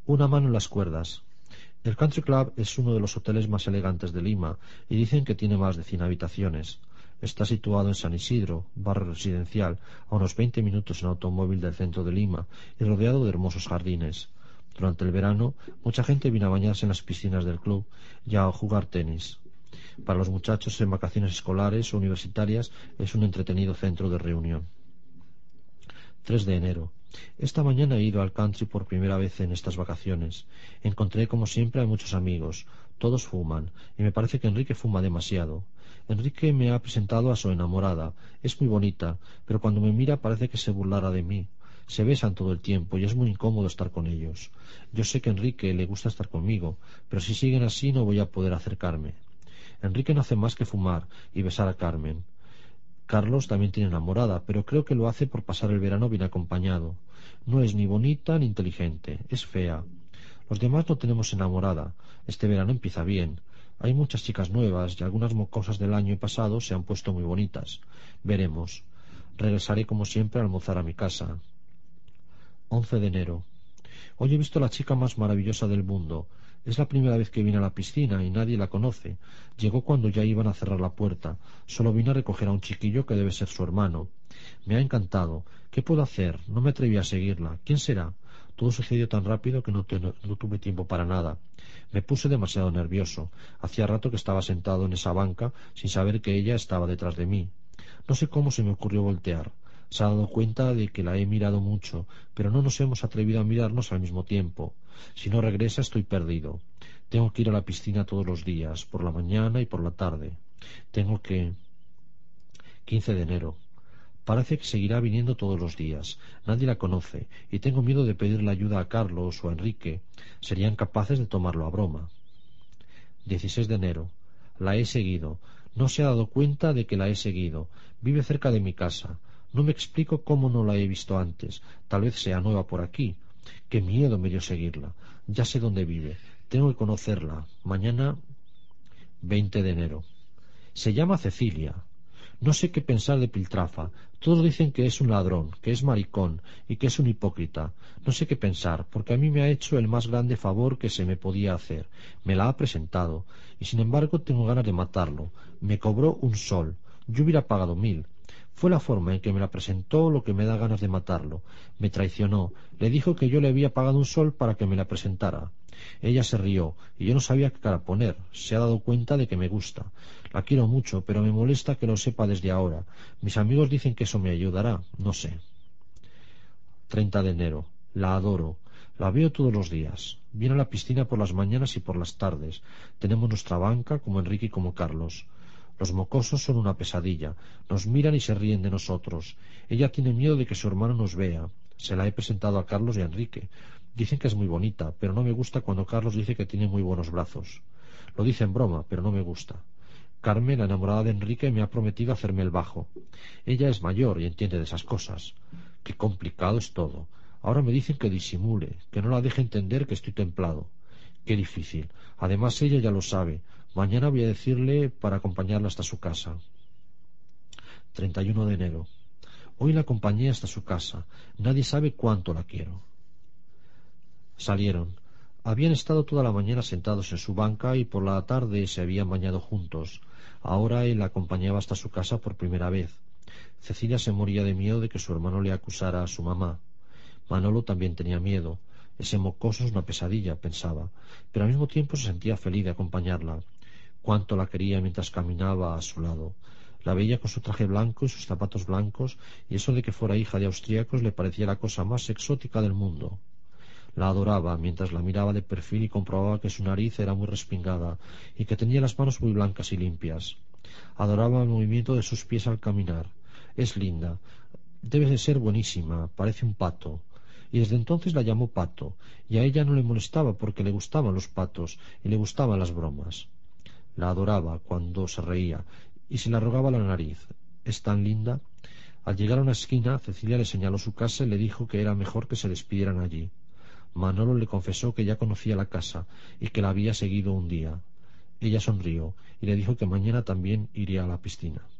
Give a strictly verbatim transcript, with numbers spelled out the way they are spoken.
Una mano en las cuerdas. El Country Club es uno de los hoteles más elegantes de Lima y dicen que tiene más de cien habitaciones. Está situado en San Isidro, barrio residencial, a unos veinte minutos en automóvil del centro de Lima y rodeado de hermosos jardines. Durante el verano, mucha gente viene a bañarse en las piscinas del club y a jugar tenis. Para los muchachos en vacaciones escolares o universitarias es un entretenido centro de reunión. tres de enero. Esta mañana he ido al country por primera vez en estas vacaciones. Encontré como siempre a muchos amigos. Todos fuman, y me parece que Enrique fuma demasiado. Enrique me ha presentado a su enamorada. Es muy bonita, pero cuando me mira parece que se burlara de mí. Se besan todo el tiempo y es muy incómodo estar con ellos. Yo sé que a Enrique le gusta estar conmigo, pero si siguen así no voy a poder acercarme. Enrique no hace más que fumar y besar a Carmen. Carlos también tiene enamorada, pero creo que lo hace por pasar el verano bien acompañado. No es ni bonita ni inteligente, es fea. Los demás no tenemos enamorada. Este verano empieza bien. Hay muchas chicas nuevas y algunas mocosas del año pasado se han puesto muy bonitas. Veremos. Regresaré como siempre a almorzar a mi casa. once de enero. Hoy he visto a la chica más maravillosa del mundo. Es la primera vez que viene a la piscina y nadie la conoce. Llegó cuando ya iban a cerrar la puerta. Solo vino a recoger a un chiquillo que debe ser su hermano. Me ha encantado. ¿Qué puedo hacer? No me atreví a seguirla. ¿Quién será? Todo sucedió tan rápido que no, te, no, no tuve tiempo para nada. Me puse demasiado nervioso. Hacía rato que estaba sentado en esa banca sin saber que ella estaba detrás de mí. No sé cómo se me ocurrió voltear. Se ha dado cuenta de que la he mirado mucho, pero no nos hemos atrevido a mirarnos al mismo tiempo. Si no regresa estoy perdido. Tengo que ir a la piscina todos los días, por la mañana y por la tarde. Tengo que... quince de enero. Parece que seguirá viniendo todos los días. Nadie la conoce, y tengo miedo de pedirle ayuda a Carlos o a Enrique. Serían capaces de tomarlo a broma. dieciséis de enero. La he seguido. No se ha dado cuenta de que la he seguido. Vive cerca de mi casa. No me explico cómo no la he visto antes. Tal vez sea nueva por aquí. Qué miedo me dio seguirla. Ya sé dónde vive. Tengo que conocerla. Mañana veinte de enero. Se llama Cecilia. No sé qué pensar de Piltrafa. Todos dicen que es un ladrón, que es maricón y que es un hipócrita. No sé qué pensar, porque a mí me ha hecho el más grande favor que se me podía hacer. Me la ha presentado, y sin embargo tengo ganas de matarlo. Me cobró un sol. Yo hubiera pagado mil. Fue la forma en que me la presentó lo que me da ganas de matarlo. Me traicionó. Le dijo que yo le había pagado un sol para que me la presentara. Ella se rió, y yo no sabía qué cara poner. Se ha dado cuenta de que me gusta. La quiero mucho, pero me molesta que lo sepa desde ahora. Mis amigos dicen que eso me ayudará. No sé. treinta de enero. La adoro. La veo todos los días. Viene a la piscina por las mañanas y por las tardes. Tenemos nuestra banca, como Enrique y como Carlos. Los mocosos son una pesadilla. Nos miran y se ríen de nosotros. Ella tiene miedo de que su hermano nos vea. Se la he presentado a Carlos y a Enrique. Dicen que es muy bonita, pero no me gusta cuando Carlos dice que tiene muy buenos brazos. Lo dice en broma, pero no me gusta. Carmen, la enamorada de Enrique, me ha prometido hacerme el bajo. Ella es mayor y entiende de esas cosas. Qué complicado es todo. Ahora me dicen que disimule, que no la deje entender que estoy templado. Qué difícil. Además ella ya lo sabe. Mañana voy a decirle para acompañarla hasta su casa. treinta y uno de enero. Hoy la acompañé hasta su casa. Nadie sabe cuánto la quiero. Salieron. Habían estado toda la mañana sentados en su banca y por la tarde se habían bañado juntos. Ahora él la acompañaba hasta su casa por primera vez. Cecilia se moría de miedo de que su hermano le acusara a su mamá. Manolo también tenía miedo. Ese mocoso es una pesadilla, pensaba, pero al mismo tiempo se sentía feliz de acompañarla. Cuánto la quería mientras caminaba a su lado. La veía con su traje blanco y sus zapatos blancos, y eso de que fuera hija de austríacos le parecía la cosa más exótica del mundo. La adoraba mientras la miraba de perfil y comprobaba que su nariz era muy respingada y que tenía las manos muy blancas y limpias. Adoraba el movimiento de sus pies al caminar. Es linda. Debe de ser buenísima. Parece un pato. Y desde entonces la llamó Pato, y a ella no le molestaba porque le gustaban los patos y le gustaban las bromas. La adoraba cuando se reía y se le arrugaba la nariz. Es tan linda. Al llegar a una esquina, Cecilia le señaló su casa y le dijo que era mejor que se despidieran allí. Manolo le confesó que ya conocía la casa y que la había seguido un día. Ella sonrió y le dijo que mañana también iría a la piscina.